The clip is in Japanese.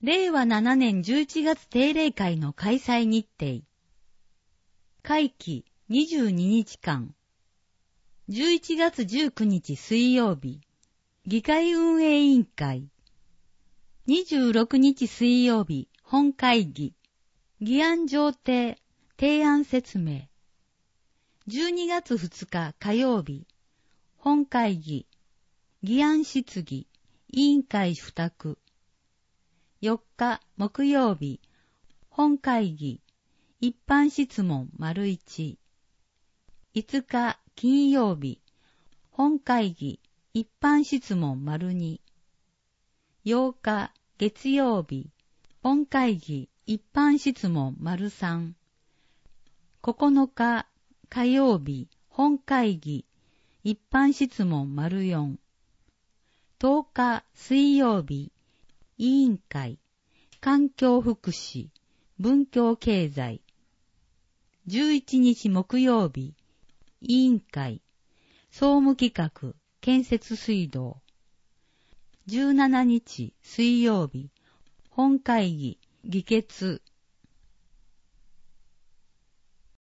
令和7年11月定例会の開催日程。会期22日間。11月19日水曜日、議会運営委員会。26日水曜日、本会議。議案上呈、提案説明。12月2日火曜日、本会議。議案質疑、委員会付託。4日木曜日、本会議、一般質問丸1。5日金曜日、本会議、一般質問丸2。8日月曜日、本会議、一般質問丸3。9日火曜日、本会議、一般質問丸4。10日水曜日、委員会、環境福祉、文教経済。11日木曜日、委員会、総務企画、建設水道。17日水曜日、本会議、議決、